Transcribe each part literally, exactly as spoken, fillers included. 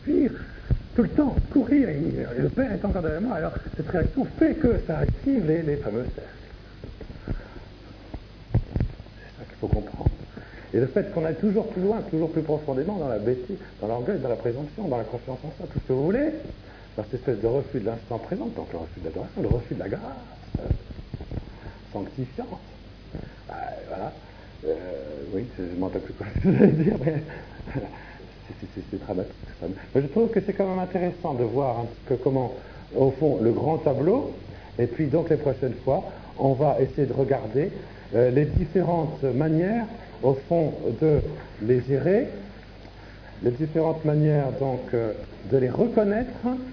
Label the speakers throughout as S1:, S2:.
S1: fuir tout le temps, courir, et, et le père est encore derrière moi. Alors cette réaction fait que ça active les, les fameux cercles. C'est ça qu'il faut comprendre. Et le fait qu'on aille toujours plus loin, toujours plus profondément dans la bêtise, dans l'orgueil, dans la présomption, dans la confiance en soi, tout ce que vous voulez, dans cette espèce de refus de l'instant présent, donc le refus de l'adoration, le refus de la grâce euh, sanctifiante. Euh, voilà. Euh, oui, je ne m'en rappelle plus quoi je voulais dire, mais c'est dramatique tout ça. Mais je trouve que c'est quand même intéressant de voir un petit peu comment, au fond, le grand tableau, et puis donc les prochaines fois, on va essayer de regarder euh, les différentes manières, au fond, de les gérer, les différentes manières donc euh, de les reconnaître,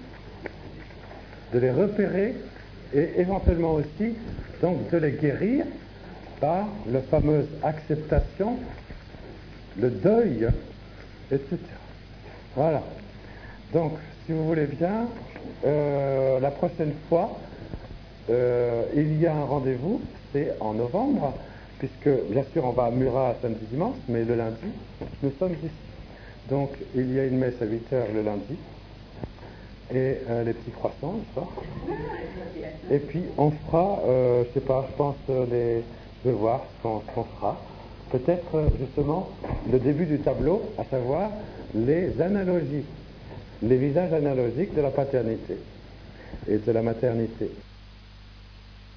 S1: de les repérer, et éventuellement aussi donc de les guérir par la fameuse acceptation, le deuil, et cetera. Voilà. Donc, si vous voulez bien, euh, la prochaine fois, euh, il y a un rendez-vous, c'est en novembre, puisque, bien sûr, on va à Murat samedi dimanche, mais le lundi, nous sommes ici. Donc, il y a une messe à huit heures le lundi, et euh, les petits croissants le soir. Et puis, on fera, euh, je sais pas, je pense, euh, les... je vais voir ce qu'on qu'on fera. Peut-être, euh, justement, le début du tableau, à savoir les analogies, les visages analogiques de la paternité et de la maternité.